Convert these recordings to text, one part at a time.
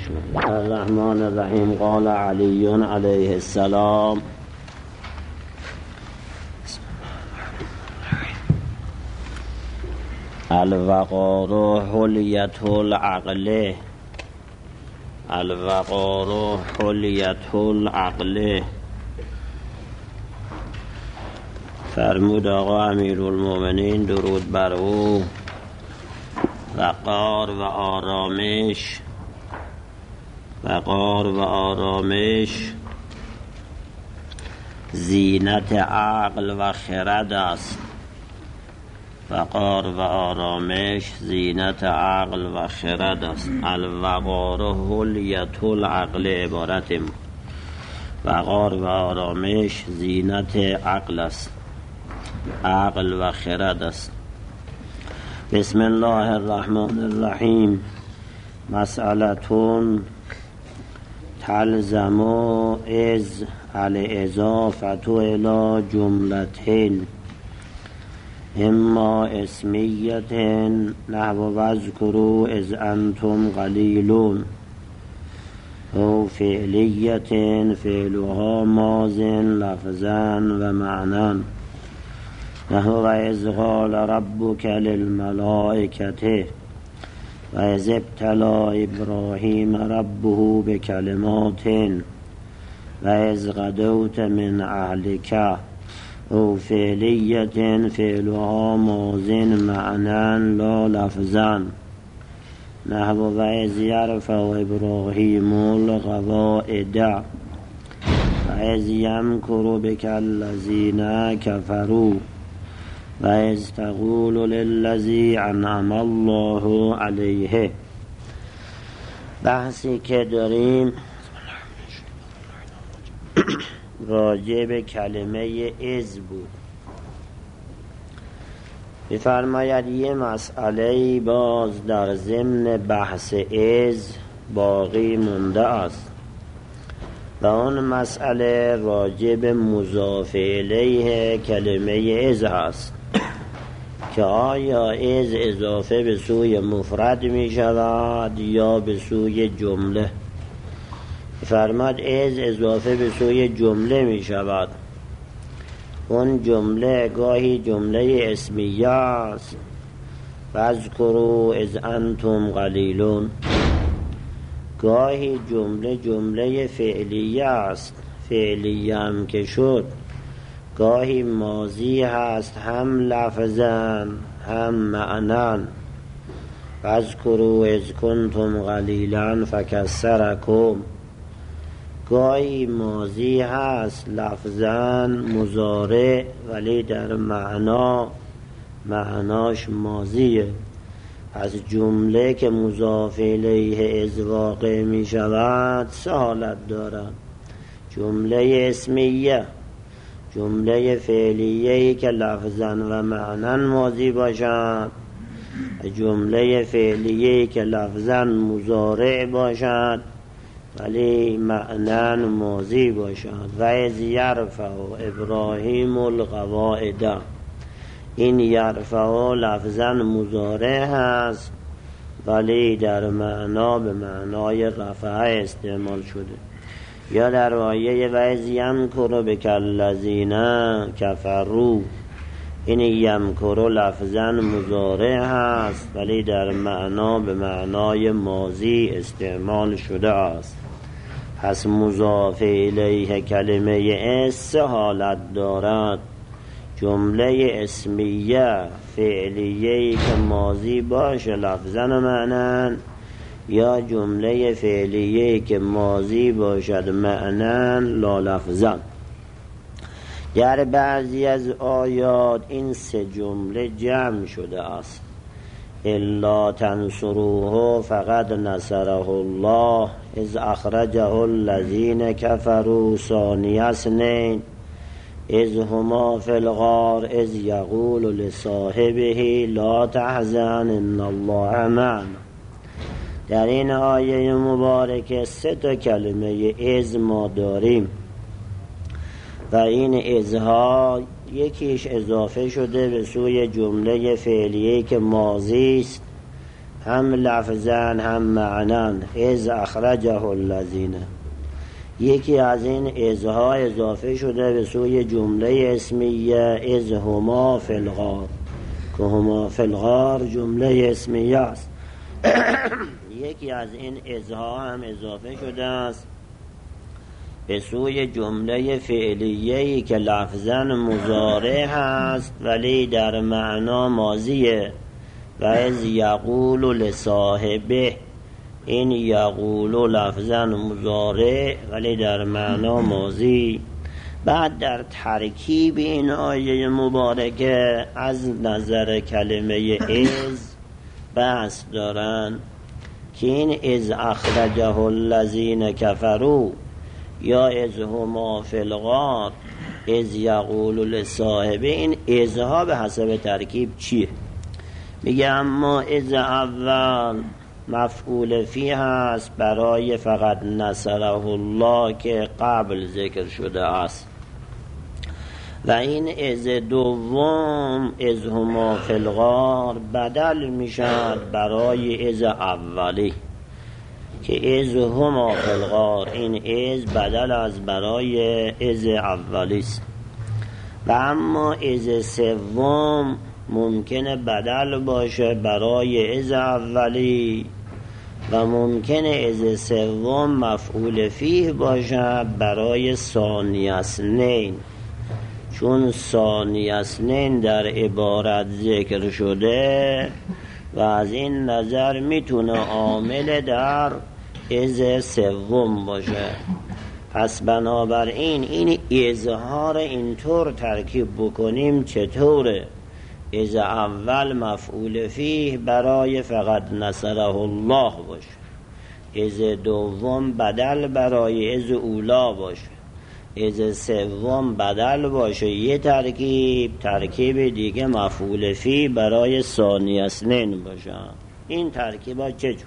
الرحمن الرحیم. قال علی علیه السلام: الوقار حلیة العقل، الوقار حلیة العقل. فرمود آقا امیرالمومنین درود بر او: وقار و آرامش، وقار و آرامش زینت عقل و خرد است. وقار و آرامش زینت عقل و خرد است. الوقار حلیة العقل عبارت وقار و آرامش زینت عقل است، عقل و خرد است. بسم الله الرحمن الرحیم. مسئلتون تلزم از الاضافة الى جملتین اما اسمیت نحو واذکروا اذ انتم قلیلون، او فعلیت فعلها ماض لفظا و معنا نحو اذ قال ربک للملائکة و اذ ابتلی ابراهیم ربه بکلمات و اذ غدوت من اهلک، او فعلیت فعلها ماض معنا لا لفظا نحو و اذ یرفع ابراهیم القواعد و اذ یمکر بک الذین کفروا و اذ تقول للذی انعم الله علیه. بحثی که داریم راجع به کلمه از بود. بفرماید یه مسئله باز در ضمن بحث از باقی مونده است و اون مسئله راجع به مضاف الیه کلمه از هست که آیا از اضافه به سوی مفرد می شود یا به سوی جمله. فرماد از اضافه به سوی جمله می شود. اون جمله گاهی جمله اسمیه است، واذکروا اذ انتم قلیلون. گاهی جمله فعلیه است، فعلیه هم که شد گاهی ماضی هست، هم لفظا هم معنا. واذکروا اذ کنتم قلیلا فکثرکم. گاهی ماضی هست لفظا مضارع ولی در معناش ماضیه. از جمله که مضاف الیه از واقع می شود سه حالت دارد: جمله اسمیه، جمله فعلیه‌ای که لفظا و معنا ماضی باشد، جمله فعلیه‌ای که لفظا مضارع باشد ولی معنا ماضی باشد. و اذ یرفع ابراهیم القواعد، این یرفع لفظا مضارع هست ولی در معنا به معنای رفع استعمال شده. یا در آیه و اذ یمکر بک الذین کفروا، این یمکر لفظا مضارع هست ولی در معنا به معنای ماضی استعمال شده است. پس مضاف الیه کلمه از سه حالت دارد: جمله اسمیه فعلیه‌ای که ماضی باشه لفظا و معنا، یا جمله فعلیه‌ای که ماضی باشد معنا لا لفظا. در بعضی از آیات این سه جمله جمع شده است: الا تنصروه فقد نصره الله اذ اخرجه الذین کفروا ثانی اثنین اذ هما فی الغار اذ یقول لصاحبه لا تحزن ان الله معنا. در این آیه مبارکه سه تا کلمه از ما داریم و این ازها یکیش اضافه شده به سوی جمله فعلیه که ماضی است هم لفظاً هم معناً از اخرجه الذین. یکی از این ازها اضافه شده به سوی جمله اسمیه از هما فی الغار، که هما فی الغار جمله اسمیه است. یکی از این ازها هم اضافه شده است به سوی جمله فعلیه‌ای که لفظاً مضارع هست ولی در معنا ماضیه، و از یقول لصاحبه. این یقول لفظاً مضارع ولی در معنا ماضی. بعد در ترکیب این آیه مبارکه از نظر کلمه از بحث دارن که این از اخرجه الذین کفروا یا از هما فی الغار از یقول لصاحبه، این ازها به حسب ترکیب چیه؟ میگه اما از اول مفعول فی هست برای فقط نصره الله که قبل ذکر شده است، و این از دوم از هما فی الغار بدل میشد برای از اولی که از هما فی الغار، این از بدل از برای از اولی است. و اما از سوم ممکنه بدل باشه برای از اولی و ممکنه از سوم مفعول فیه باشه برای ثانی اثنین، چون ثانی اثنین در عبارت ذکر شده و از این نظر میتونه عامل در از سوم باشه. پس بنابراین این اظهار اینطور ترکیب بکنیم چطوره؟ از اول مفعول فیه برای فقط نصره الله باشه، از دوم بدل برای از اولا باشه، از سوم بدل باشه یه ترکیب دیگه مفعول فیه برای ثانی اثنین باشه. این ترکیبا چجور؟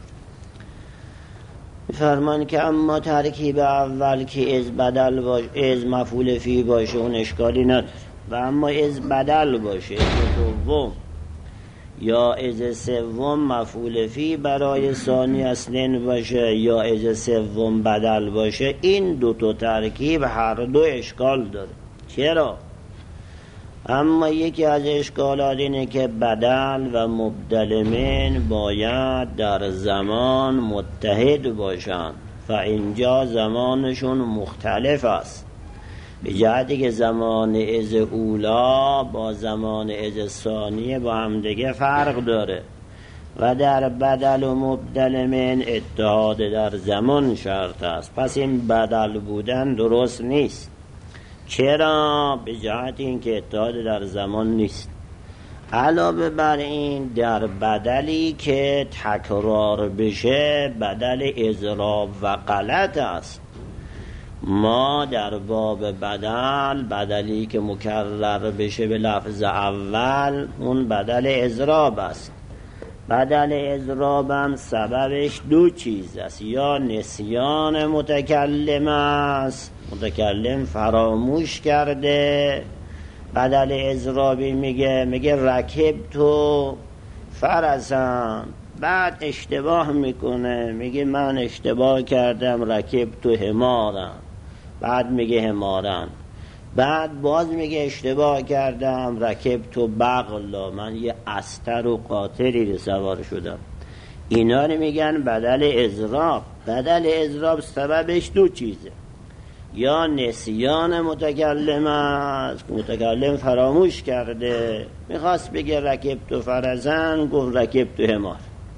فرمان که اما ترکیب اول که از بدل باشه، از مفعول فیه باشه، اون اشکالی نداره. و اما از بدل باشه، از دوم یا از سوم مفعول فی برای ثانی اثنین باشه یا از سوم بدل باشه، این دو تا ترکیب هر دو اشکال داره. چرا؟ اما یکی از اشکالات اینه که بدل و مبدل من باید در زمان متحد باشن و اینجا زمانشون مختلف است، به جهتی که زمان از اولا با زمان از ثانیه با هم دیگه فرق داره و در بدل و مبدل من اتحاد در زمان شرط است. پس این بدل بودن درست نیست. چرا؟ به جهت این که اتحاد در زمان نیست. علاوه بر این در بدلی که تکرار بشه بدل اضراب و غلط است. ما در باب بدلی که مکرر بشه به لفظ اول اون بدل اضراب است. بدل اضراب هم سببش دو چیز است، یا نسیان متکلم است، متکلم فراموش کرده. بدل اضرابی میگه رکب تو فرسن، بعد اشتباه میکنه، میگه من اشتباه کردم رکب تو حمارن، بعد میگه حمارن، بعد باز میگه اشتباه کردم رکب تو بغلا، من یه استر و قاطری رو سوار شدم. اینا رو میگن بدل اضراب. بدل اضراب سببش دو چیزه، یا نسیان متکلم است، متکلم فراموش کرده، میخواست بگه رکب تو فرزن گفت رکب تو حمار،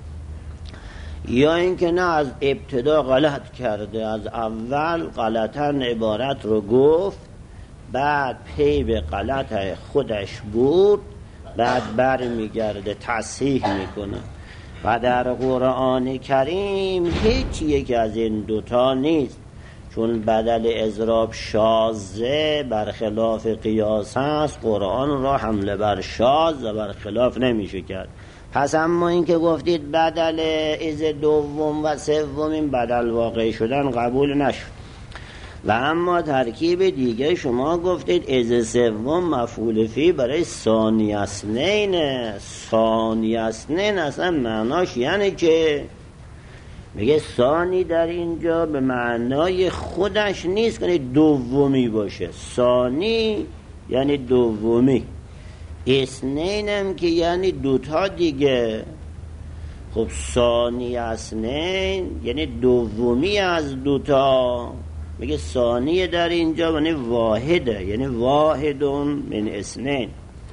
یا اینکه نه از ابتدا غلط کرده، از اول غلطاً عبارت رو گفت، بعد پی به غلط خودش بود، بعد بر میگرده تصحیح میکنه. و در قرآن کریم هیچ یک از این دوتا نیست، چون بدل اضراب شاذه برخلاف قیاس هست، قرآن را حمله بر شاذ و برخلاف نمیشه کرد. پس اما این که گفتید بدل از دوم و سوم این بدل واقع شدن قبول نشد. و اما ترکیب دیگه شما گفتید از سوم مفعول فی برای ثانی اثنین. ثانی اثنین اصلا معناش یعنی که میگه ثانی در اینجا به معنای خودش نیست که دومی باشه. ثانی یعنی دومی، اثنین هم که یعنی دوتا دیگه. خب ثانی اثنین یعنی دومی از دوتا. میگه ثانی در اینجا یعنی واحده، یعنی واحدون من اثنین.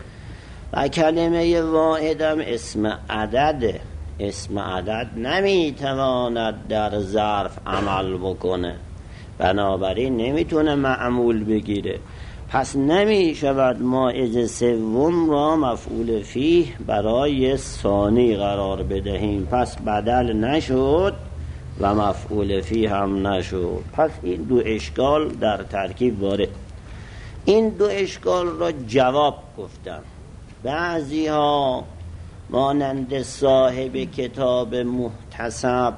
و کلمه واحدم اسم عدده. اسم عدد نمیتواند در ظرف عمل بکنه، بنابراین نمیتونه معمول بگیره. پس نمیشود ما از سوم را مفعول فیه برای ثانی قرار بدهیم، پس بدل نشد و مفعول فیه هم نشد. پس این دو اشکال در ترکیب وارد. این دو اشکال را جواب گفتم. بعضی ها مانند صاحب کتاب محتسب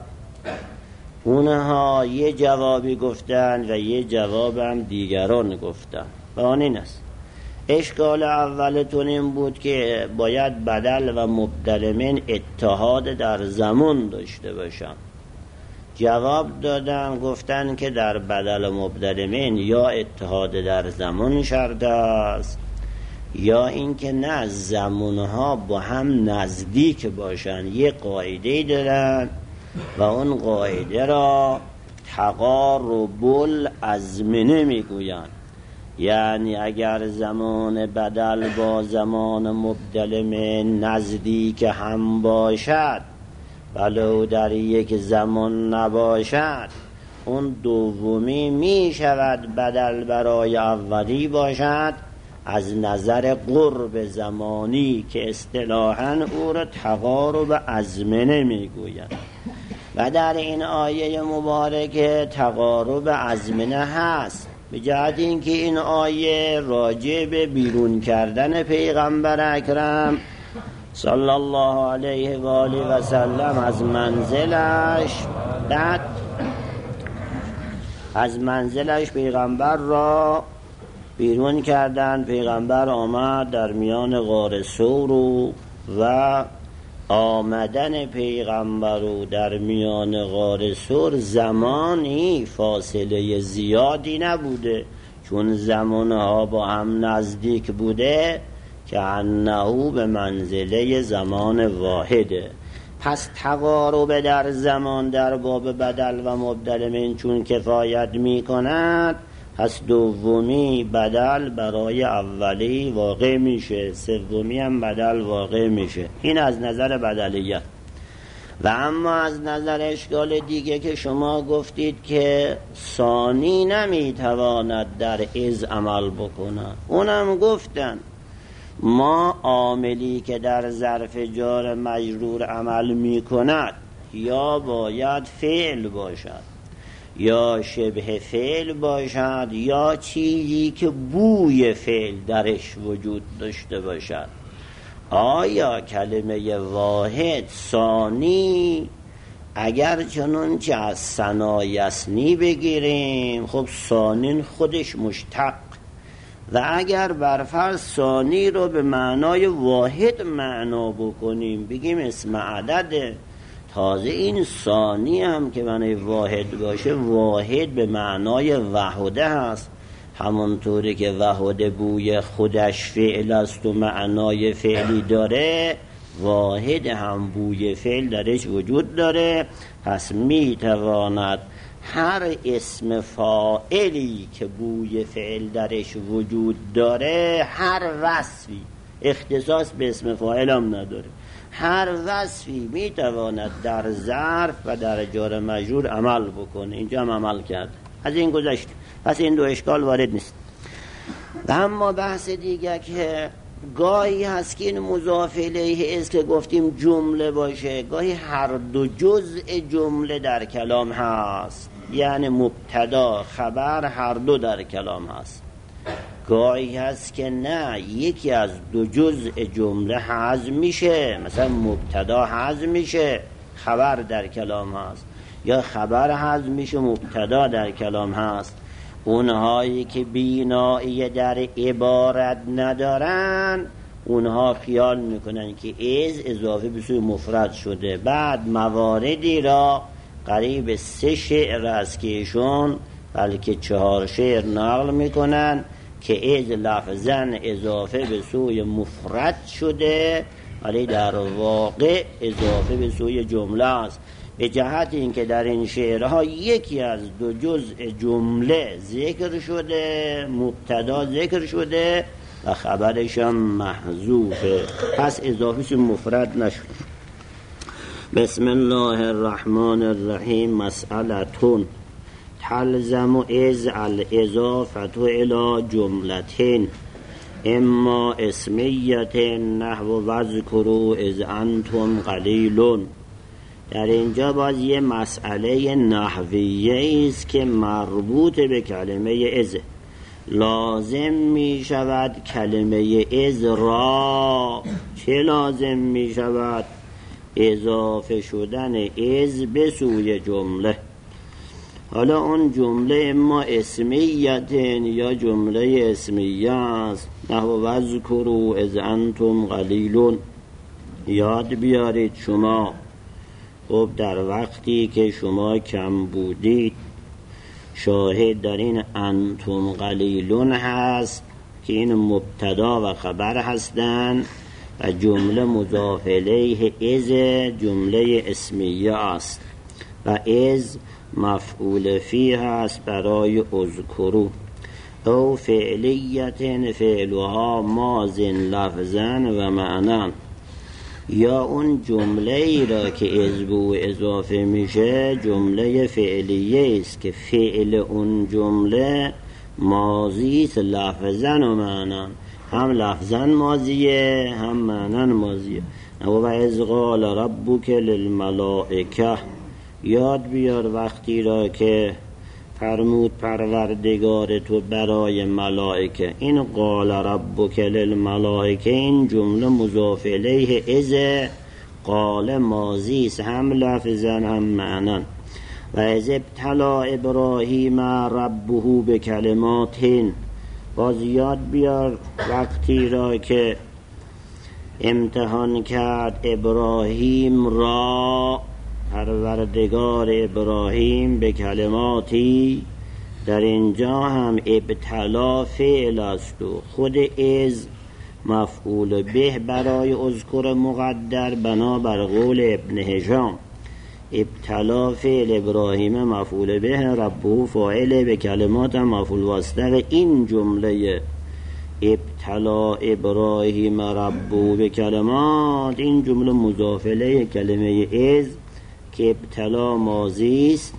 اونها یه جوابی گفتن و یه جوابم دیگران گفتن. و آن این است: اشکال اولتون این بود که باید بدل و مبدل من اتحاد در زمان داشته باشن. جواب دادن گفتن که در بدل و مبدل من یا اتحاد در زمان شرط است یا اینکه نه زمانها با هم نزدیک باشن. یه قاعده دارن و اون قاعده را تقارب الازمنه میگوین. یعنی اگر زمان بدل با زمان مبدل من نزدیک هم باشد ولو در یک زمان نباشد، اون دومی می شود بدل برای اولی باشد از نظر قرب زمانی که اصطلاحاً او را تقارب ازمنه میگویند. و در این آیه مبارکه تقارب ازمنه هست، به جهت اینکه این آیه راجع به بیرون کردن پیغمبر اکرم صلی الله علیه و آله و سلم از منزلش، بعد از منزلش پیغمبر را بیرون کردن. پیغمبر آمد در میان غار ثور و آمدن پیغمبر در میان غار ثور زمانی فاصله زیادی نبوده، چون زمانها با هم نزدیک بوده که انه به منزله زمان واحده. پس تقارب در زمان در باب بدل و مبدل من چون کفایت می کند، پس دومی بدل برای اولی واقع میشه، سومی هم بدل واقع میشه. این از نظر بدلیت. و اما از نظر اشکال دیگه که شما گفتید که ثانی نمیتواند در از عمل بکنه، اونم گفتن ما عاملی که در ظرف جار مجرور عمل میکند یا باید فعل باشد یا شبه فعل باشد یا چیزی که بوی فعل درش وجود داشته باشد. آیا کلمه واحد ثانی اگر چنانچه از ثنایسنی بگیریم، خب ثانین خودش مشتق، و اگر برفرض ثانی رو به معنای واحد معنا بکنیم بگیم اسم عدده، تازه این ثانی هم که معنی واحد باشه، واحد به معنای وحده هست، همونطوری که وحده بوی خودش فعل است و معنای فعلی داره، واحد هم بوی فعل درش وجود داره. پس میتواند هر اسم فاعلی که بوی فعل درش وجود داره، هر وصفی، اختصاص به اسم فاعل هم نداره، هر وصفی میتواند در ظرف و در جار مجرور عمل بکنه. اینجا هم عمل کرد، از این گذشت. پس این دو اشکال وارد نیست. و اما بحث دیگه که گاهی هست که این مضاف الیه است که گفتیم جمله باشه، گاهی هر دو جزء جمله در کلام هست، یعنی مبتدا خبر هر دو در کلام هست. گاهی هست که نه، یکی از دو جزء جمله حذف میشه، مثلا مبتدا حذف میشه خبر در کلام هست، یا خبر حذف میشه مبتدا در کلام هست. اونهایی که بینایی در عبارت ندارن اونها خیال میکنن که از اضافه به سوی مفرد شده. بعد مواردی را قریب 3 شعر است که ایشون بلکه 4 شعر نقل میکنن که از لفظاً اضافه به سوی مفرد شده ولی در واقع اضافه به سوی جمله است، به جهت اینکه در این شعرها یکی از 2 جزء جمله ذکر شده، مبتدا ذکر شده و خبرش هم محذوفه، پس اضافه مفرد نشد. بسم الله الرحمن الرحیم. مسئلتون تلزم از الاضافه الى جملتین اما اسمیت نحو وذکروا اذ انتم قلیلون. در اینجا باز یه مسئله نحویه است که مربوط به کلمه از. لازم می شود کلمه از را چه لازم می شود؟ اضافه شدن از به سوی جمله. حالا اون جمله اما اسمیت یا جمله اسمیه است. نحو وذکروا اذ انتم قلیلون، یاد بیارید شما خب در وقتی که شما کم بودید. شاهد در این انتم قلیلون هست که این مبتدا و خبر هستند و جمله مضاف الیه از جمله اسمیه است و از مفعول فیه است برای اذکروا. او فعلیت فعلها ماض لفظا و معنا، یا اون جمله ای را که از بو اضافه میشه جمله فعلیه است که فعل اون جمله ماضی است لفظا و معنا، هم لفظا ماضیه هم معنا ماضیه. و اذ قال ربک للملائکه، یاد بیار وقتی را که فرمود پروردگار تو برای ملائکه. این قال ربک للملائکه این جمله مضاف الیه از قال ماضی است هم لفظا هم معنا. و از ابتلا ابراهیم ربه بکلمات، باز یاد بیار وقتی را که امتحان کرد ابراهیم را پروردگار ابراهیم به کلماتی. در اینجا هم ابتلا فعل است و خود از مفعول به برای اذکر مقدر بنابر قول ابن هشام. ابتلا فعل ابراهیم مفعول به، ربه فاعل، به کلمات مفعول واسطه. این جمله ابتلا ابراهیم ربه به کلمات این جمله مضاف الیه کلمه از که ابتلا ماضی است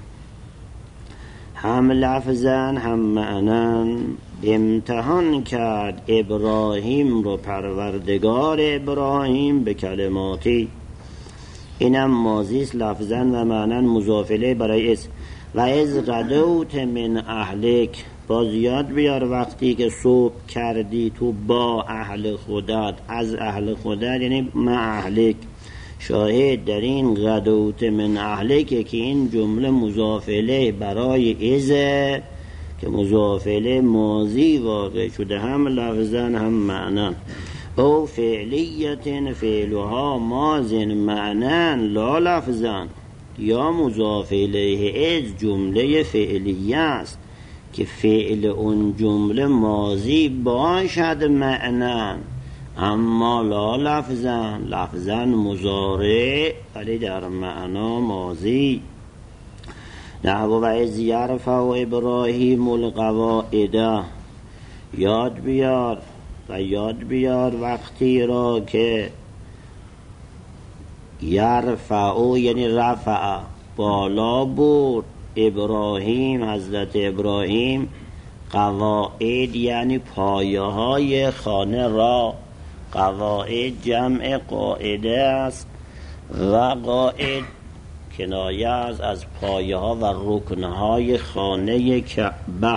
هم لفظا هم معنا. امتحان کرد ابراهیم رو پروردگار ابراهیم به کلماتی، اینم ماضی است لفظا و معنا مضاف الیه برای از. و از غدوت من اهلک، باز یاد بیار وقتی که صبح کردی تو با اهل خودت، از اهل خودت یعنی مع اهلک. شاهد در این غدوت من اهلک که این جمله مضاف الیه برای از که مضاف الیه ماضی واقع شده هم لفظا هم معنا. او فعلیت فعلها ماض معنا لا لفظا، یا مضاف الیه از جمله فعلیه است که فعل اون جمله ماضی باشد معنا اما لا لفظا، لفظا مضارع ولی در معنا ماضی. نحو و از یرفع ابراهیم القواعد، یاد بیار و یاد بیار وقتی را که یرفع یعنی رفع بالا برد ابراهیم حضرت ابراهیم قواعد یعنی پایه های خانه را. قواعد جمع قاعده است و قاعد کنایه است از پایه ها و رکن های خانه کعبه.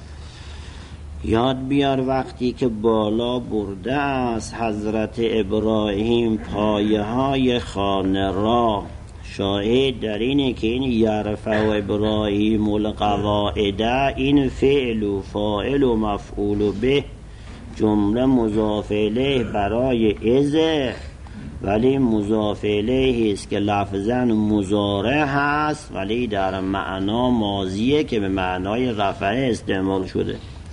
یاد بیار وقتی که بالا برده است حضرت ابراهیم پایه های خانه را. شاهد در اینه که این یرفع ابراهیم القواعد، این فعل و فاعل و مفعول به جمله مضاف الیه برای از، ولی مضاف الیه است که لفظاً مضارع هست ولی در معنا ماضیه که به معنای رفع استعمال شده.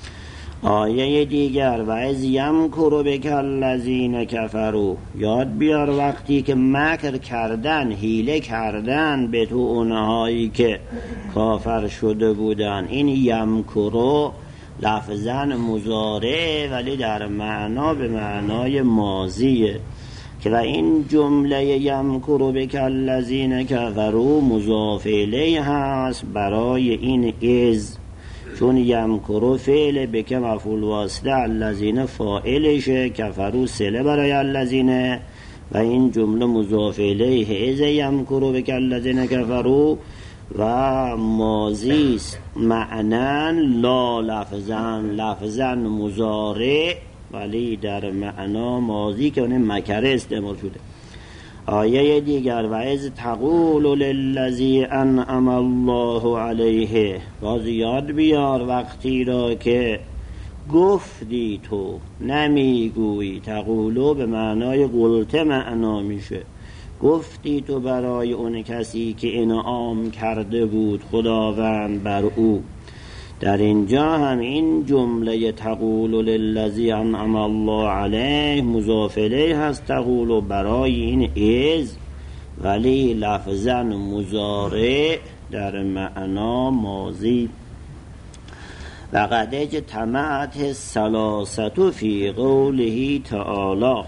آیه دیگر و از یمکر بک الذین کفروا، یاد بیار وقتی که مکر کردن، حیله کردن به تو اونهایی که کافر شده بودن. این یمکرو لفظاً مضارع ولی در معنا به معنای ماضیه که و این جمله یمکر بک الذین کفروا مضاف الیه هست برای این از، چون یمکرو فعل بک مفعول واسطه، الذین فاعلشه، کفروا صله برای الذین و این جمله مضاف الیه از یمکر بک الذین کفروا و ماضی است معناً لا لفظاً مضارع ولی در معنا ماضی که اون مکره استعمال شده. آیه دیگر و از تقول للذی انعم الله علیه، باز یاد بیار وقتی را که گفتی تو نمیگویی، تقولو به معنای قلت معنا میشه، گفتی تو برای اون کسی که انعام کرده بود خداوند بر او. در اینجا هم این جمله تقول للذی انعم الله علیه مضاف الیه هست، تقول برای این از ولی لفظاً مضارع در معنا ماضی. و قد اجتمعت الثلاثة فی قوله تعالی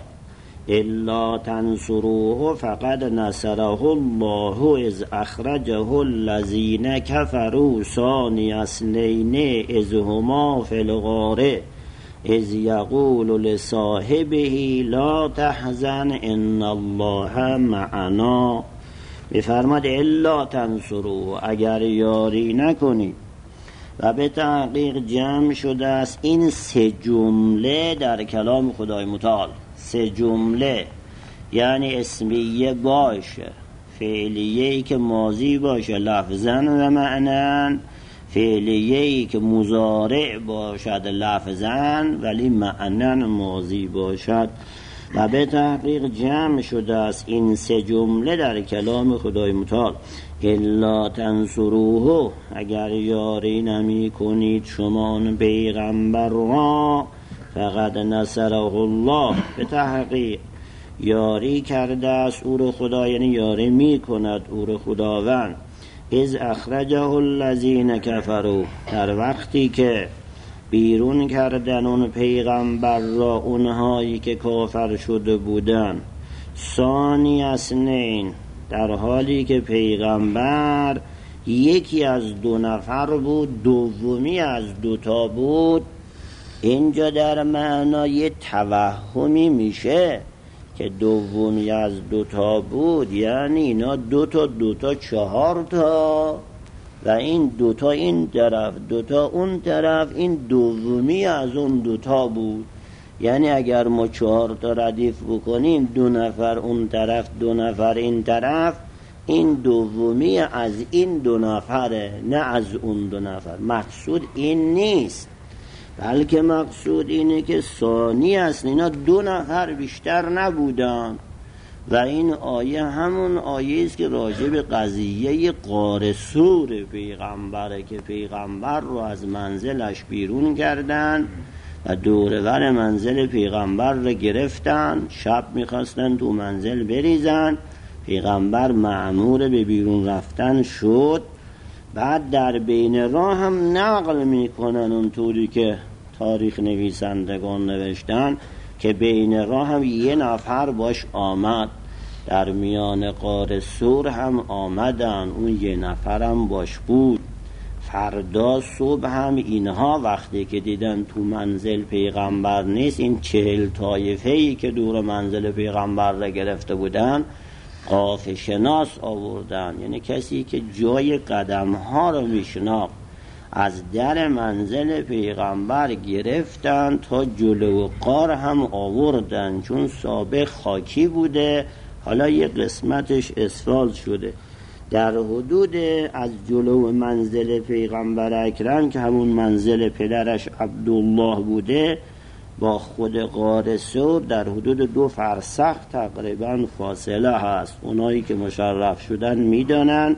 الا تنصروه فقد نصره الله اذ اخرجه الذین کفروا ثانی اثنین اذ هما فی الغار اذ یقول لصاحبه لا تحزن ان الله معنا. بفرماد الا تنصروه، اگر یاری نکنید. و به تحقیق جمع شده است این سه جمله در کلام خدای متعال، سه جمله یعنی اسمیه باشه، فعلیه‌ای که ماضی باشه لفظاً و معناً، فعلیه‌ای که مضارع باشد لفظاً ولی معناً ماضی باشد. و به تحقیق جمع شده است این سه جمله در کلام خدای متعال. الا تنصروه، اگر یاری نمی کنید شما پیغمبر را، فقد نصره الله، به تحقیق یاری کرده است او رو خدا، یعنی یاری می کند او رو خداوند. اذ اخرجه الذین کفروا، در وقتی که بیرون کردن اون پیغمبر را اونهایی که کافر شده بودن. ثانی اثنین، در حالی که پیغمبر یکی از دو نفر بود، دومی از دوتا بود. اینجا در معنای توهمی میشه که دومی از دوتا بود، یعنی اینا دوتا 4 تا و این دوتا این طرف دوتا اون طرف، این دومی از اون دوتا بود. یعنی اگر ما 4 تا ردیف بکنیم، 2 نفر اون طرف 2 نفر این طرف، این دومی از این 2 نفره نه از اون 2 نفر. مقصود این نیست، بلکه مقصود اینه که ثانی است، اینا 2 نفر بیشتر نبودن. و این آیه همون آیه است که راجع به قضیه غار ثور پیغمبره که پیغمبر رو از منزلش بیرون کردن و دورور منزل پیغمبر رو گرفتن، شب میخواستن تو منزل بریزن. پیغمبر مأمور به بیرون رفتن شد. بعد در بین راه هم نقل میکنن اونطوری که تاریخ نویسندگان نوشتن که بین راه هم 1 نفر باش آمد، در میان غار ثور هم آمدن، اون 1 نفر هم باش بود. فردا صبح هم اینها وقتی که دیدن تو منزل پیغمبر نیست، این 40 طایفه‌ای که دور منزل پیغمبر را گرفته بودن قافله شناس آوردن، یعنی کسی که جای قدمها رو میشناخت، از در منزل پیغمبر گرفتن تا جلو غار هم آوردن، چون سابق خاکی بوده، حالا یک قسمتش اسفال شده در حدود از جلو منزل پیغمبر اکرم که همون منزل پدرش عبدالله بوده با خود غار ثور در حدود 2 فرسخ تقریبا فاصله هست. اونایی که مشرف شدن میدانن.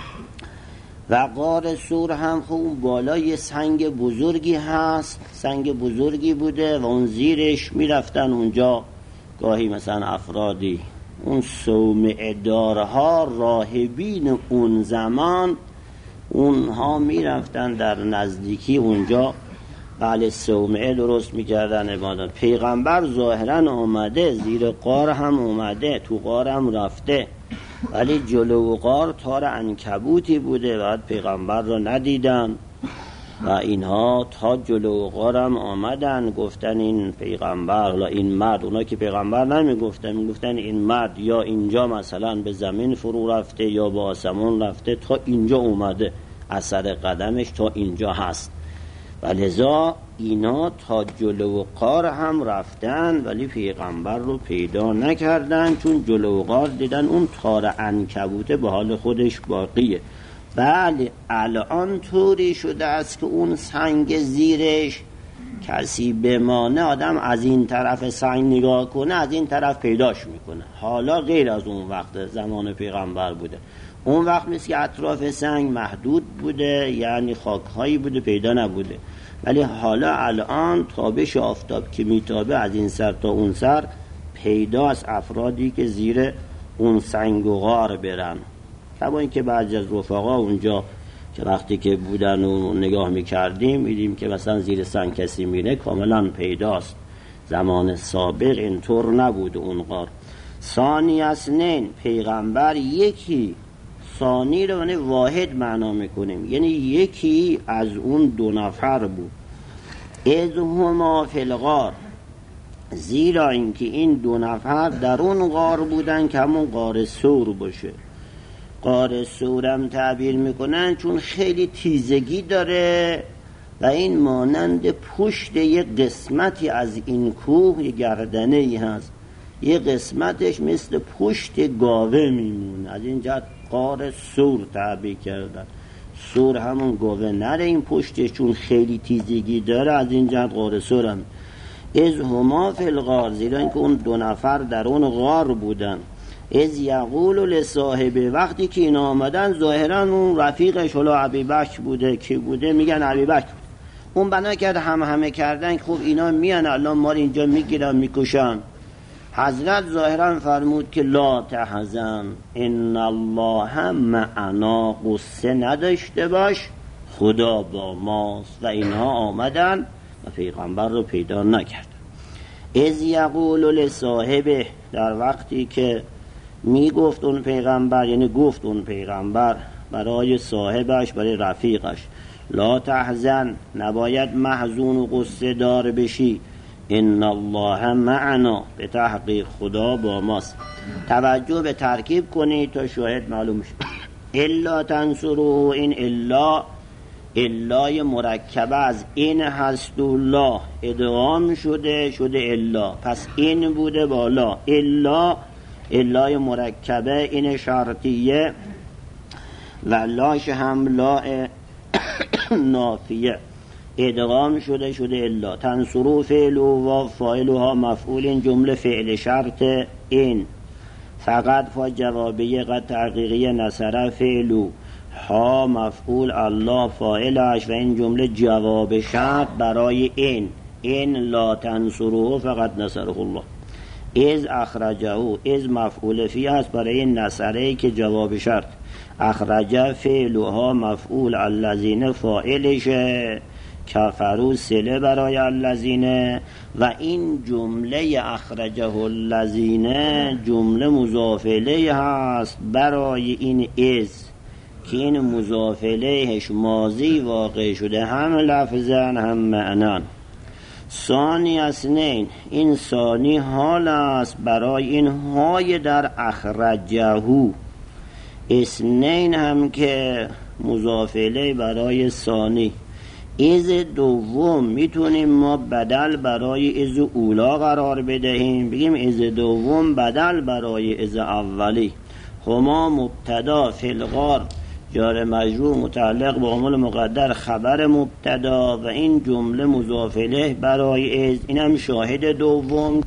و غار ثور هم خوب بالا یه سنگ بزرگی هست، سنگ بزرگی بوده و اون زیرش میرفتن اونجا گاهی مثلا افرادی اون صومعه دارها راهبین اون زمان اونها میرفتن در نزدیکی اونجا بله صومعه درست میکردن عبادت. پیغمبر ظاهرا آمده زیر غار هم اومده تو غار هم رفته ولی جلو غار تار عنکبوتی بوده بعد پیغمبر رو ندیدن و اینها تا جلو غارم آمدن گفتن این پیغمبر لا این مرد، اونا که پیغمبر میگفتن این مرد یا اینجا مثلا به زمین فرو رفته یا به آسمان رفته تا اینجا اومده اثر قدمش تا اینجا هست و لذا اینا تا جلو غار هم رفتن ولی پیغمبر رو پیدا نکردن چون جلو غار دیدن اون تار عنکبوته به حال خودش باقیه. بله الان طوری شده است که اون سنگ زیرش کسی بمانه آدم از این طرف سنگ نگاه کنه از این طرف پیداش میکنه. حالا غیر از اون وقت زمان پیغمبر بوده. اون وقت مثل که اطراف سنگ محدود بوده یعنی خاکهایی بوده پیدا نبوده ولی حالا الان تابش آفتاب که میتابه از این سر تا اون سر پیداست افرادی که زیر اون سنگ و غار برن. طبعا این که بعضی از رفقا اونجا که وقتی که بودن و نگاه میکردیم میدیم که مثلا زیر سنگ کسی میره کاملا پیداست. زمان سابق اینطور نبود اون غار. ثانی اثنین پیغمبر یکی، ثانی رو یعنی واحد معنا میکنیم یعنی یکی از اون 2 نفر بود. اذ هما فی الغار زیرا اینکه این 2 نفر در اون غار بودن که همون غار ثور باشه. غار ثورم تعبیر میکنن چون خیلی تیزگی داره و این مانند پشت یک قسمتی از این کوه یک گردنه ای هست یک قسمتش مثل پشت گاوه میمونه از این جهت غار ثور تعبیر کردن. ثور همون گاوه نره این پشتش چون خیلی تیزگی داره از این جهت غار ثور هم. اذ هما فی الغار زیرا اینکه اون 2 نفر در اون غار بودن. اذ یقول لصاحبه وقتی که اینا آمدن ظاهرا اون رفیقش حالا ابیبکر بوده کی بوده میگن ابیبکر اون بنا کرد همه کردن خب اینا میان الان ما اینجا میگیرن میکشن. حضرت ظاهرا فرمود که لا تحزن ان الله معنا قصه نداشته باش خدا با ماست و اینها آمدن و پیغمبر رو پیدا نکرد. اذ یقول لصاحبه در وقتی که میگفت اون پیغمبر یعنی گفت اون پیغمبر برای صاحبش برای رفیقش لا تحزن نباید محزون و قصه دار بشی ان الله معنا به تحقیق خدا با ماست. توجه به ترکیب کنید تا شاهد معلوم شه. الا تنصروه این الا مرکبه از این هست الله ادغام شده الا پس این بوده بالا الا مرکبه این شرطیه و لاش هم لا نافیه ادغام شده الا. تنصرو فعل و فاعلها مفعول این جمله فعل شرط این فقط فا جوابیه قد تحقیقی نصره فعلو ها مفعول الله فاعلش و این جمله جواب شرط برای این لا تنصروه فقط نصره الله. از اخرجه از مفعول فی هست برای این نصره که جواب شرط. اخرجه فعلها مفعول الذین فاعلشه کفرو سله برای الذین و این جمله اخرجه الذین جمله مضاف الیه هست برای این از که این مضاف الیهش ماضی واقع شده هم لفظن هم معنان. ثانی اثنین این ثانی حال است برای این های در اخرجهو. اثنین هم که مضاف الیه برای ثانی از دوم میتونیم ما بدل برای از اولا قرار بدهیم، بگیم از دوم بدل برای از اولی. هما مبتدا فی الغار جار مجرور متعلق به عامل مقدر خبر مبتدا و این جمله مضاف الیه برای از، اینم شاهد دوم.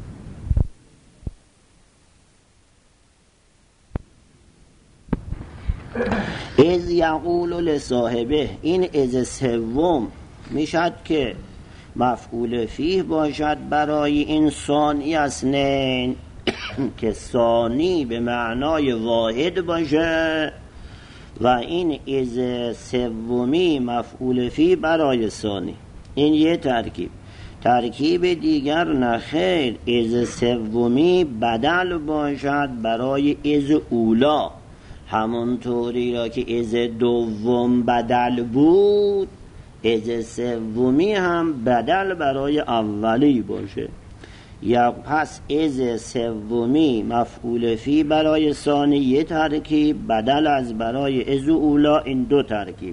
از یقول لصاحبه، این از سوم میشد که مفعول فیه باشد برای این ثانی اثنین که ثانی به معنای واحد باشه و این از سومی مفعول فیه برای ثانی. این یه ترکیب. ترکیب دیگر نخیر، از سومی بدل باشد برای از اولا، همونطوری را که از دوم بدل بود از سومی هم بدل برای اولی باشه. یا پس از سومی مفعول فی برای ثانی یه ترکیب، بدل از برای از اولا این دو ترکیب.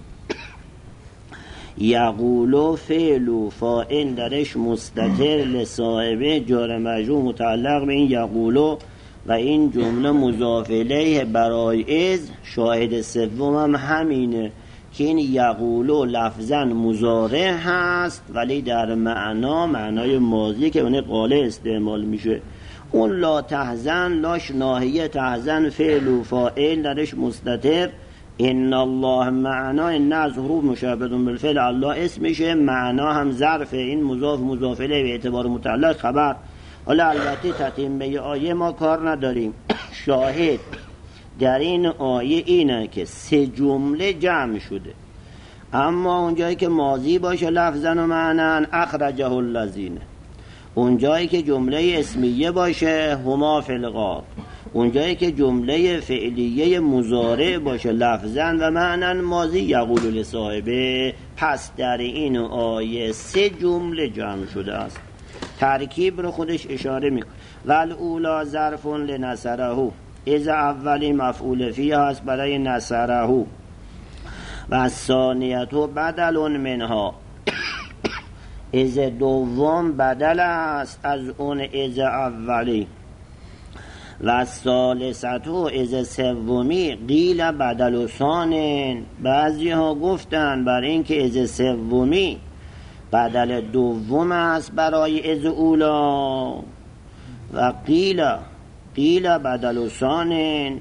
یقولو فعل و فاعل درش مستتر لصاحبه جار مجرور متعلق به این یقولو و این جمله مضاف الیه برای از. شاهد سوم هم همینه که این یقولو لفظاً مضارع هست ولی در معنای ماضی که اون قاله استعمال میشه. اون لا تحزن لاش ناهیه تحزن فعل و فاعل درش مستتر. ان الله معنا، این از حروف مشابه بالفعل الله اسمشه، معنا هم ظرف، این مضاف الیه به اعتبار متعلق خبر. حالا البته تتمه آیه ما کار نداریم. شاهد در این آیه اینه که سه جمله جمع شده، اما اونجایی که ماضی باشه لفظاً و معناً اخرجه الذین، اونجایی که جمله اسمیه باشه هما فی الغار، اونجایی که جمله فعلیه مضارع باشه لفظاً و معناً ماضی یقول لصاحبه. پس در این آیه سه جمله جمع شده است. ترکیب رو خودش اشاره میکنه. والاولا ظرف لنصره، از اولی مفعول فیه هست برای نصره و الثانیه بدل منها، از دوم بدل است از اون از اولی و الثالثه از سومی قیل بدل ثانین. بعضی ها گفتن بر این که از سومی بدل دوم است برای از اولا و قیل بدل ثانین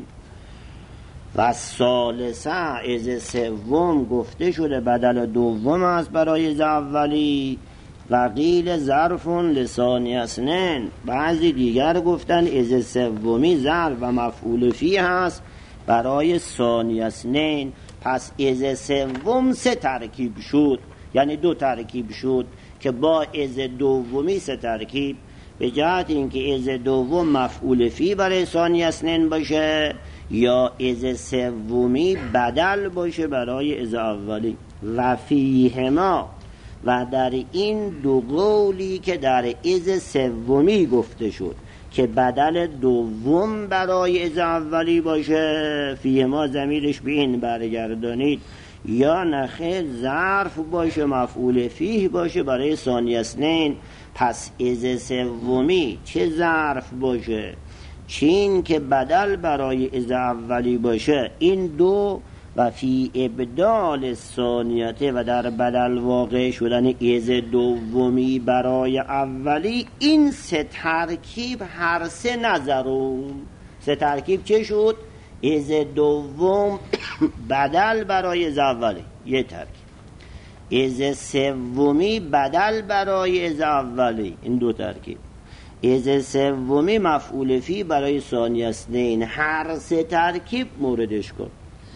و الثالثه از سوم گفته شده بدل دوم است برای از اولی و قیل ظرف لثانی اثنین. بعضی دیگر گفتن از سومی ظرف و مفعول فیه هست برای ثانی اثنین. پس از سوم سه ترکیب شد، یعنی دو ترکیب شد که با از دومی سه ترکیب، به جهت اینکه از دوم مفعول فی برای ثانی اثنین باشه یا از سومی بدل باشه برای از اولی. و فیهما، و در این دو قولی که در از سومی گفته شد که بدل دوم برای از اولی باشه، فیهما ضمیرش به این برگردانید، یا نخیر ظرف باشه مفعول فیه باشه برای ثانی اثنین. پس از سومی چه ظرف باشه چین که بدل برای از اولی باشه، این دو و فی ابدال ثانیته و در بدل واقع شدن از دومی برای اولی، این سه ترکیب هر سه نظرون. سه ترکیب چه شد؟ از دوم بدل برای از اولی یه ترکیب، از سومی بدل برای از اولی این دو ترکیب، از سومی مفعول فی برای ثانی اثنین. هر سه ترکیب موردش کن.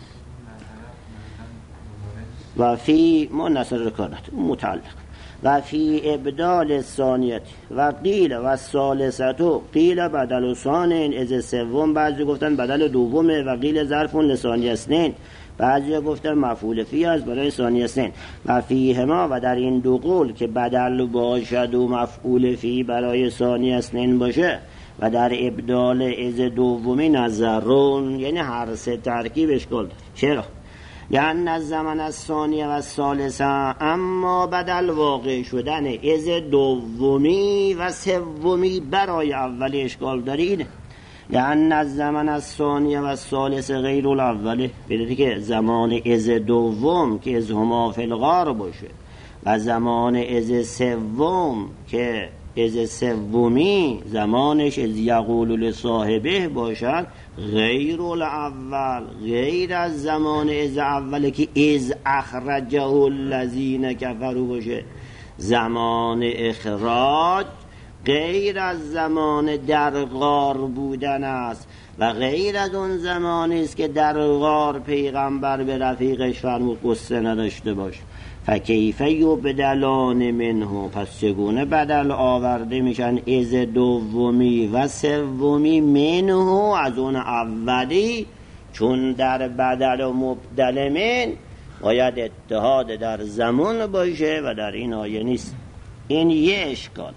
و فی منصر رکانت متعلق و فی ابدال ثانیت و قیل و ثالثتو قیل بدل ثانین. از سوم بعضی گفتن بدل دومه و قیل ظرف لثانی اثنین، بعضی گفتن مفعول فی است برای ثانی اثنین. و فیهما، و در این دو قول که بدل باشد و مفعول فی برای ثانی اثنین باشه و در ابدال از دومی نظرون، یعنی هر سه ترکیب اشکال داره. چرا؟ یعنی از زمان از ثانیه و ثالثه، اما بدل واقع شدن از دومی و سومی برای اولی اشکال داره اینه. یعنی از زمان از ثانیه و ثالث غیر الاوله، بدونید که زمان از دوم که از هما فی الغار باشه و زمان از سوم که از سومی زمانش از یقول لصاحبه باشد غیر الاول، غیر از زمان از اوله که از اخرجه الذین کفروا باشه. زمان اخراج غیر از زمان در غار بودن است و غیر از اون زمانی است که در غار پیغمبر به رفیقش فرمود قصه نداشته باش. فکیف یبدلان منه، پس چگونه بدل آورده میشن از دومی و سومی منه از اون اولی، چون در بدل و مبدل من باید اتحاد در زمان باشه و در این آیه نیست. این یه اشکال.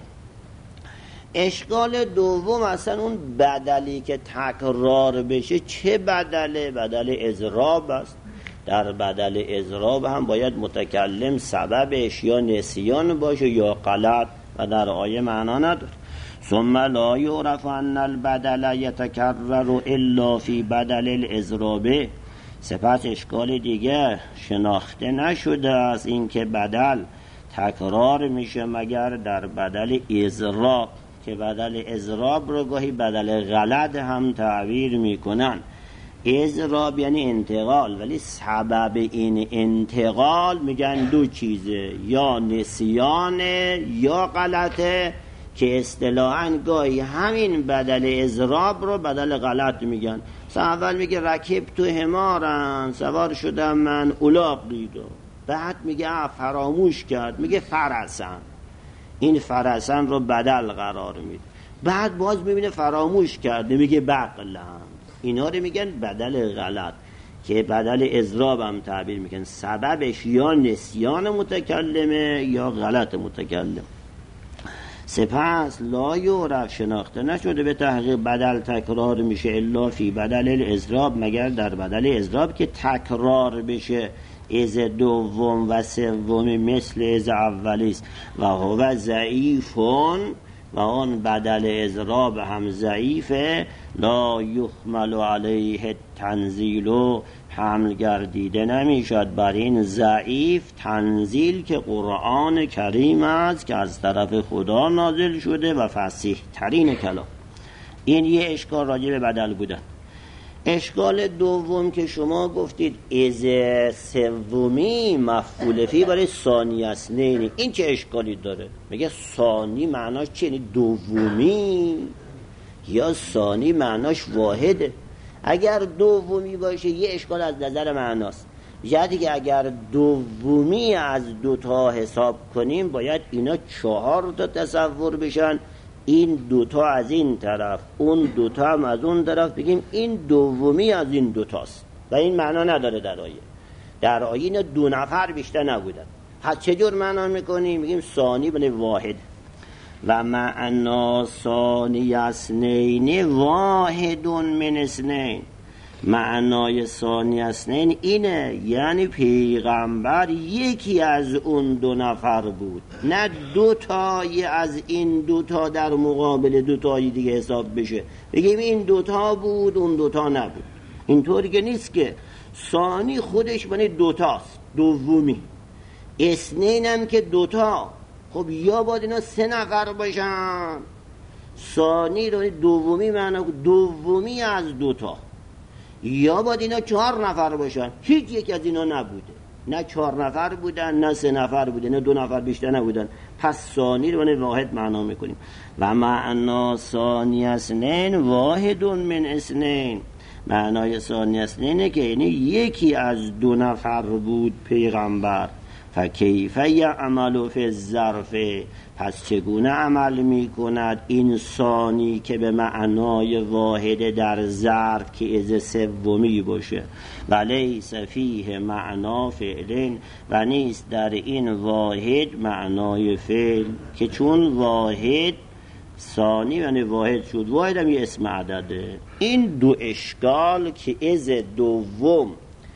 اشکال دوم اصلا اون بدلی که تکرار بشه چه بدله؟ بدل اضراب است. در بدل اضراب هم باید متکلم سببش یا نسیان باشه یا غلط و در آیه معنا نداره. ثم لا یعرف ان البدل یتکرر الا فی بدل الاضراب. سپس اشکال دیگه شناخته نشده است این که بدل تکرار میشه مگر در بدل اضراب، که بدل اضراب رو گاهی بدل غلط هم تعبیر میکنن. اضراب یعنی انتقال، ولی سبب این انتقال میگن دو چیزه، یا نسیانه یا غلطه، که اصطلاحاً گاهی همین بدل اضراب رو بدل غلط میگن. اول میگه رکب تو حمارن، سوار شدم من الاغ دیدم، بعد میگه فراموش کرد میگه فرسن، این فرسن رو بدل قرار میده، بعد باز میبینه فراموش کرده میگه بقلن. اینا رو میگن بدل غلط، که بدل اضراب هم تعبیر میکنن، سببش یا نسیان متکلمه یا غلط متکلم. سپس لا یعرف شناخته نشده به تحقیق بدل تکرار میشه الا فی بدل الاضراب، مگر در بدل اضراب که تکرار بشه از دوم و سوم مثل از اولیست و هو ضعیفون، و آن بدل اضراب هم ضعیفه. لا یحمل علیه تنزیل، حمل گردیده نمیشد بر این ضعیف تنزیل که قرآن کریم است که از طرف خدا نازل شده و فصیح ترین کلام. این یه اشکال راجع به بدل بودن. اشکال دوم که شما گفتید از سومی مفعول فی برای ثانی اثنین، این چه اشکالی داره؟ میگه ثانی معناش چیه؟ یعنی دومی، یا ثانی معناش واحده. اگر دومی باشه یه اشکال از نظر معناست، یعنی که اگر دومی از دوتا حساب کنیم باید اینا 4 تا تصور بشن، این دوتا از این طرف اون دوتا هم از اون طرف، بگیم این دومی از این دوتاست و این معنا نداره در آیه. در آیه اینا 2 نفر بیشتر نبودن. پس چجور معنا میکنیم؟ میگیم ثانی بنه واحد و معنا ثانی اثنین واحد من اثنین. معنای ثانی اثنین اینه، یعنی پیغمبر یکی از اون 2 نفر بود، نه 2 تایی از این 2 تا در مقابل 2 تایی دیگه حساب بشه بگیم این 2 تا بود اون 2 تا نبود. اینطوری که نیست، که ثانی خودش بنی 2 تاست، دومی. اثنین هم که 2 تا، خب یا باید اینا 3 نفر باشن. ثانی رو دومی معنی دومی از 2 تا، یا باید اینا 4 نفر باشن. هیچ یک از اینا نبوده، نه 4 نفر بودن نه 3 نفر بودن نه 2 نفر بیشتر نبودن. پس ثانی رو واحد معنا میکنیم. و معنا ثانی اثنین واحد من اثنین. معنای ثانی اثنینه که یعنی یکی از 2 نفر بود پیغمبر. فکیف یعمل فی الظرف، پس چگونه عمل می کند این ثانی که به معنای واحد در ظرف که از سومی باشه. ولیس فیه معنا فعل، و نیست در این واحد معنای فعل، که چون واحد ثانی یعنی واحد شد، واحد هم یه اسم عدده. این 2 اشکال که از دوم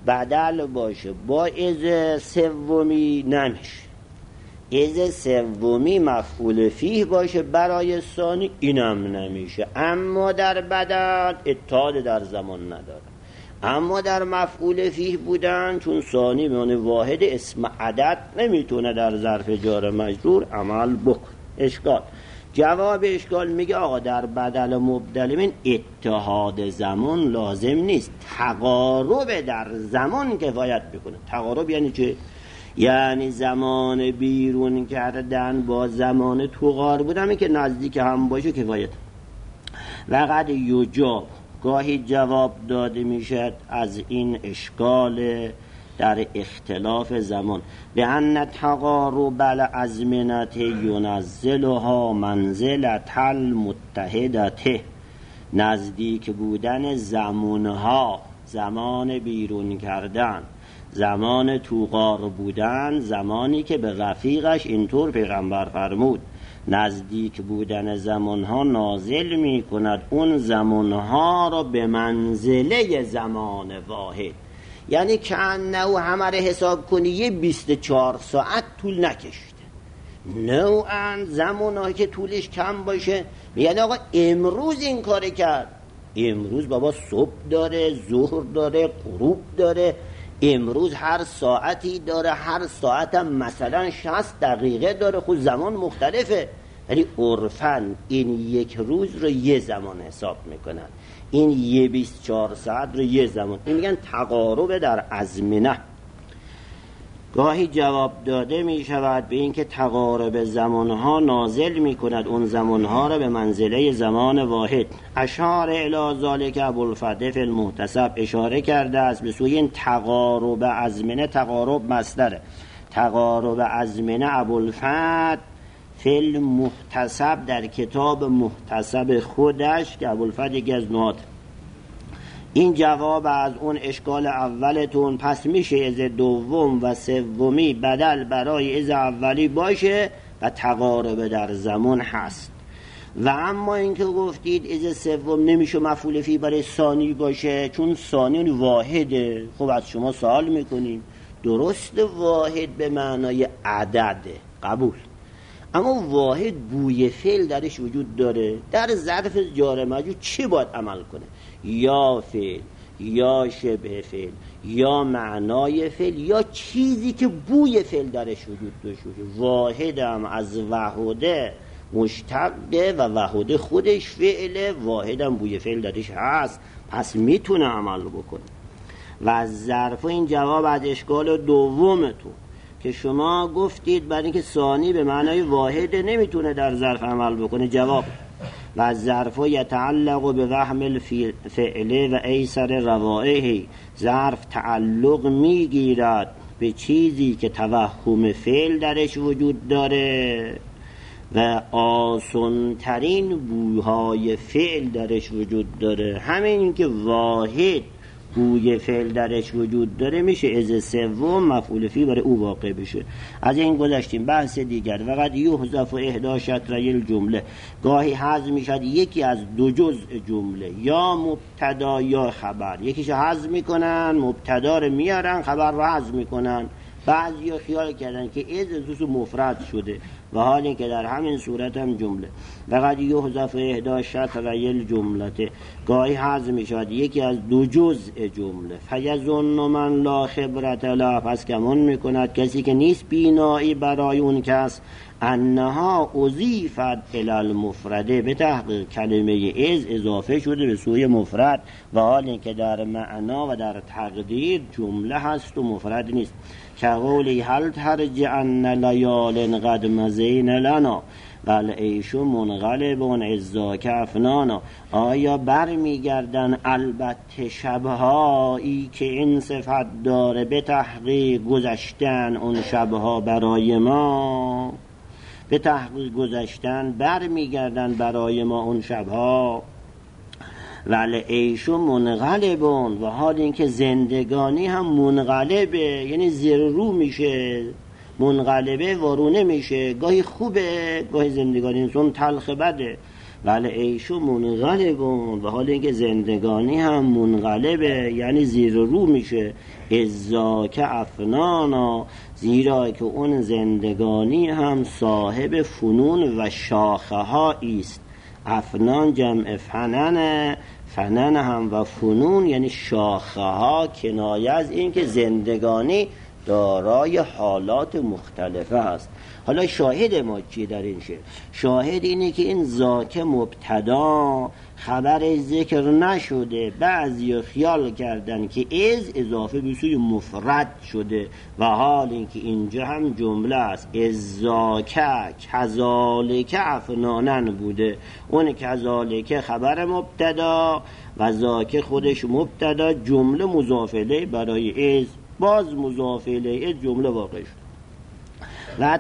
بدل باشه با از سومی نمیشه. از سومی مفعول فیه باشه برای ثانی اینم نمیشه. اما در بدل اتحاد در زمان نداره، اما در مفعول فیه بودن چون ثانی به عنوان واحد اسم عدد نمیتونه در ظرف جار مجرور عمل بکن. اشکال جواب اشکال میگه آقا در بدل مبدل من اتحاد زمان لازم نیست، تقارب در زمان کفایت میکنه. تقارب یعنی چه؟ یعنی زمان بیرون کردن با زمان تو غار بودن که نزدیک هم باشه کفایت. وقد یجاب گاهی جواب داده میشد از این اشکال در اختلاف زمان به ان تقارب الازمنه ینزلها منزلة المتحدة، نزدیک بودن زمانها، زمان بیرون کردن، زمان تو غار بودن، زمانی که به رفیقش اینطور پیغمبر فرمود نزدیک بودن زمانها نازل می کند اون زمانها را به منزله زمان واحد. یعنی که انه همه را حساب کنی یه 24 ساعت طول نکشته، نوعا زمانهایی که طولش کم باشه. یعنی آقا امروز این کار کرد، امروز بابا صبح داره، ظهر داره، غروب داره، امروز هر ساعتی داره، هر ساعت هم مثلا 60 دقیقه داره، خود زمان مختلفه. یعنی عرفاً این یک روز رو یه زمان حساب میکنن، این یه 24 ساعت رو یه زمان. این میگن تقارب در ازمنه. گاهی جواب داده می شود به این که تقارب زمانها نازل می کند اون زمانها را به منزله زمان واحد. اشار الی ذالک ابوالفتح فی المحتسب، اشاره کرده است به سوی این تقارب ازمنه. تقارب مصدره، تقارب ازمنه ابوالفتح فی المحتسب در کتاب محتسب خودش که ابوالفتح یکی از نوات. این جواب از اون اشکال اولتون. پس میشه از دوم و سومی بدل برای از اولی باشه و تقارب در زمان هست. و اما اینکه گفتید از سوم نمیشه مفعول فی برای ثانی باشه چون ثانی واحده. خب از شما سوال میکنیم درست واحد به معنای عدده، قبول، اما واحد بوی فعل درش وجود داره. در ظرف جار مجرور چی باید عمل کنه؟ یا فعل یا شبه فعل یا معنای فعل یا چیزی که بوی فعل درش وجود داشته. واحد هم از وحده مشتقه و وحده خودش فعله، واحد هم بوی فعل درش هست، پس میتونه عمل بکنه. و از ظرف این جواب از اشکال دومتون که شما گفتید برای اینکه ثانی به معنای واحد نمیتونه در ظرف عمل بکنه. جواب و از ظرف یتعلق به وهم الفعل و ایسر روائه، ظرف تعلق میگیرد به چیزی که توهم فعل درش وجود داره و آسان‌ترین بوهای فعل درش وجود داره. همین که واحد بوی فعل درش وجود داره میشه از سوم مفعول فی برای او واقع بشه. از این گذشتیم. بحث دیگر وقت یحذف احدی شطری الجمله، گاهی حذف میشد یکی از دو جزء جمله، یا مبتدا یا خبر. یکیشو حذف میکنن مبتدا رو میارن، خبر رو حذف میکنن. بعضیا خیال کردن که از مفرد شده و حالی که در همین صورت هم جمله. وقت یحذف احدی شطری الجمله، گاهی حذف میشد یکی از دو جزء جمله. فیظن من لا خبرة له، پس گمان میکند کسی که نیست بینایی برای اون کس انها اضیفت الی المفرده، به تحقیق کلمه از اضافه شده به سوی مفرد و حالی که در معنا و در تقدیر جمله هست و مفرد نیست. که قولی هل ترجعن لیال قد مزین لنا والعیش منقلب عزاک افنانا، آیا بر میگردن البته شبهایی که این صفت داره به تحقیق گذشتن اون شبها برای ما، به تحقیق گذشتن بر میگردن برای ما اون شبها. والعیش منقلبون، و حال اینکه زندگانی هم منقلبه، یعنی زیر رو میشه، منقلبه وارونه میشه، گاهی خوبه گاهی زندگانی انسان تلخ بده. ولی عیشو منقلبون، و حال اینکه زندگانی هم منقلبه یعنی زیر رو میشه. ازاک افنانا، زیرا که اون زندگانی هم صاحب فنون و شاخه هایی است. افنان جمع فننه، فنن هم و فنون یعنی شاخه ها، کنایه از این که زندگانی دارای حالات مختلفه هست. حالا شاهد ما چیه در این شعر؟ شاهد اینه که این ذاک مبتدا خبر ذکر نشده. بعضی خیال کردن که از اضافه به سوی مفرد شده، و حال اینکه اینجا هم جمله است. از ذاک کذالک افنانن بوده. اون کذالک خبر مبتدا و ذاک خودش مبتدا، جمله مضاف الیه برای از، باز مضاف الیه جمله واقع شد. و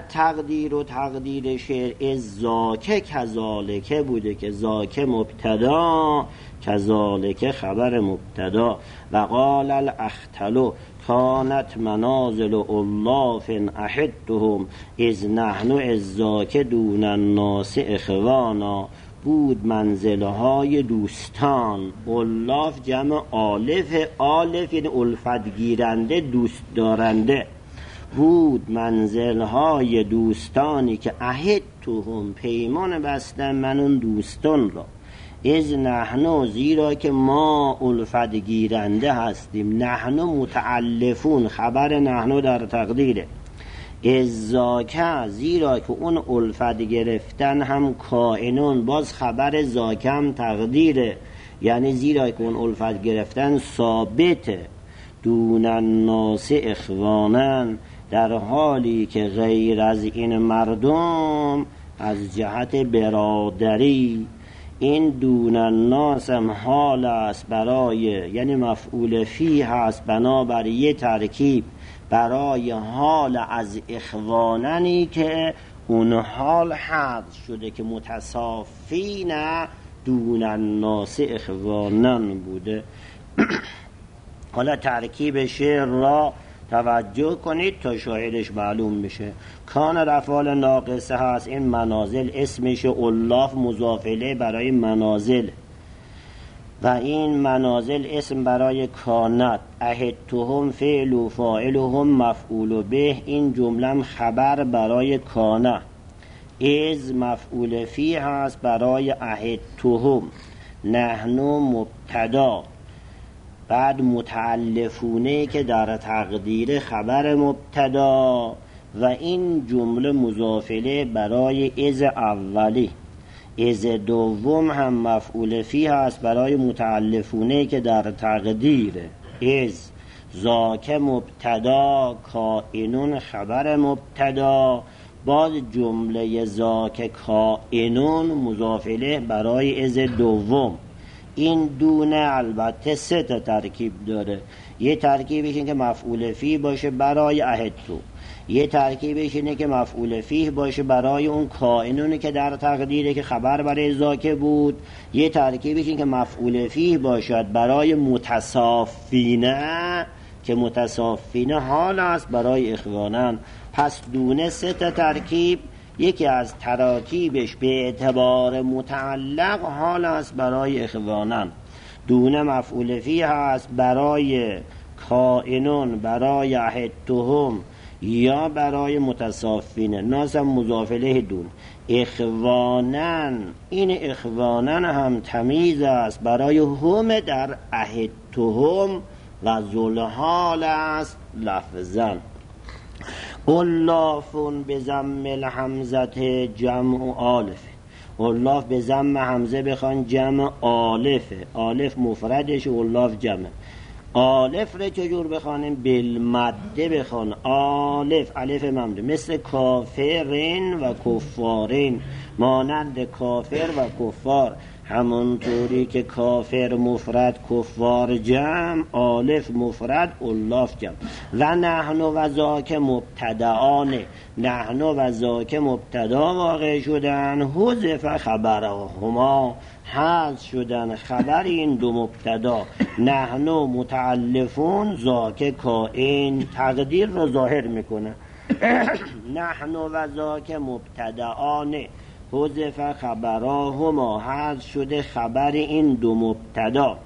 تقدیر شعر از ذاک کذالک بوده که ذاک مبتدا، کذالک خبر مبتدا. و قال الاختلو کانت منازل الاف احدهم از نحن از ذاک دون الناس اخوانا. بود منزلهای دوستان. الاف جمع آلف، آلف یعنی الفت گیرنده، دوست دارنده. بود منزلهای دوستانی که احدتهم پیمان بستم من اون دوستان را. از نحنو زیرا که ما الفت گیرنده هستیم. نحنو متعلفون، خبر نحنو در تقدیره. از ذاکه زیرا که اون الفت گرفتن هم کائنون، باز خبر ذاکه هم تقدیره، یعنی زیرا که اون الفت گرفتن ثابته. دون الناس اخوانن، در حالی که غیر از این مردم از جهت برادری. این دون الناس هم حال است برای، یعنی مفعول فیه هست بنابر یه ترکیب برای حال از اخواننی که اون حال حذف شده که متصافین دون الناس اخوانن بوده. حالا ترکیب شعر را توجه کنید تا شاهدش معلوم میشه. کان افعال ناقصه هست. این منازل اسمش، الاف مضاف الیه برای منازل، و این منازل اسم برای کانت. احدتهم فعل و فاعلهم مفعول به، این جمله خبر برای کانه. از مفعول فیه هست برای احدتهم. نحن مبتدا، بعد متعلفونه که در تقدیر خبر مبتدا، و این جمله مضاف الیه برای از اولی. از دوم هم مفعول فیه هست برای متعلفونه که در تقدیره. از ذاک مبتدا، کائنون خبر مبتدا، باز جمله ذاک کائنون مضاف الیه برای از دوم. این دونه البته سه تا ترکیب داره. یه ترکیبش این که مفعول فیه باشه برای احدتو، یه ترکیبش اینه که مفعول فیه باشه برای اون کائنونی که در تقدیره که خبر برای ذاکه بود، یه ترکیبش این که مفعول فیه باشد برای متصافینه که متصافینه حال است برای اخوانن. پس دونه سه تا ترکیب، یکی از تراکیبش به اعتبار متعلق حال است برای اخوانن. دونه مفعول فیه هست برای کائنون، برای احدتهم یا برای متصافینه. ناسم مضاف الیه دون. اخوانن، این اخوانن هم تمیز است برای هم در احدتهم و ذوالحال است لفظا. اللافون به ضم الحمزه جمع آلف. الاف به ضم حمزه بخوان جمع آلفه. آلف مفردش، الاف جمع. آلف رو چجور بخوانیم؟ بالمده بخوان. آلف الف ممدود، مثل کافرین و کفارین، مانند کافر و کفار. همونطوری که کافر مفرد، کفار جمع، آلف مفرد، الاف جمع. و نحن و ذاک مبتدعانه. نحن و ذاک مبتدا واقع شدن. حذف خبرهما، حذف شدن خبر این دو مبتدا. نحن متعلفون، ذاک کائن، تقدیر رو ظاهر میکنه. نحن و ذاک مبتدعانه، حذف خبراهما، حذف شده خبر این دو مبتدا.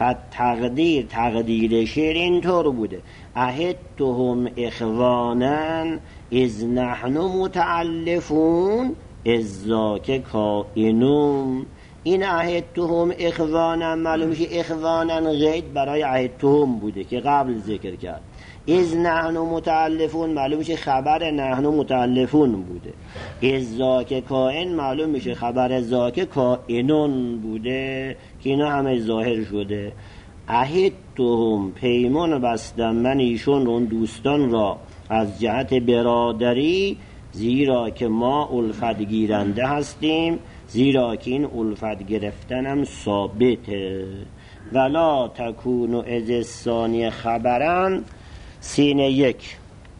تقدیر شعر اینطور بوده: اهدتهم اخوانن اذ نحن متألفون اذ ذاک کائنون. این اهدتهم اخوانن معلوم میشه اخوانن قید برای اهدتهم بوده که قبل ذکر کرد. اذ نحن متألفون معلوم میشه خبر نحن متألفون بوده. اذ ذاک کائن معلوم میشه خبر ذاک کائنون بوده که اینا همه ظاهر شده. اهدتهم پیمان بستم من ایشون اون دوستان را از جهت برادری، زیرا که ما الفت گیرنده هستیم، زیرا که این الفت گرفتنم ثابته. ولا تکون از الثانی خبرن سین یک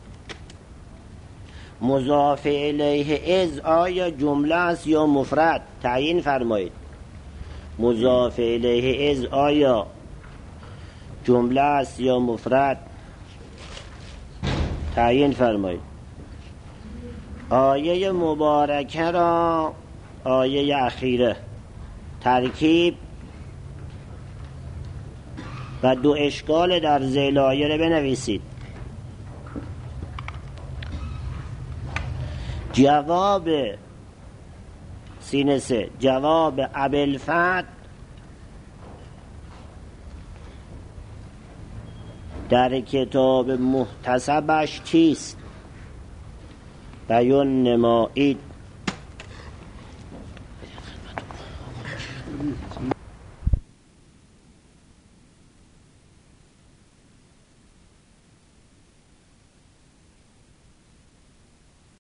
مضاف الیه از آیا جمله است یا مفرد؟ تعیین فرمایید. مضاف الیه از آیا جمله است یا مفرد؟ تعیین فرمایید. آیه مبارکه را آیه اخیره ترکیب و دو اشکال در ذیل آیه را بنویسید. جواب سین سه، جواب ابوالفتح در کتاب محتسبش چیست؟ بیان نمایید.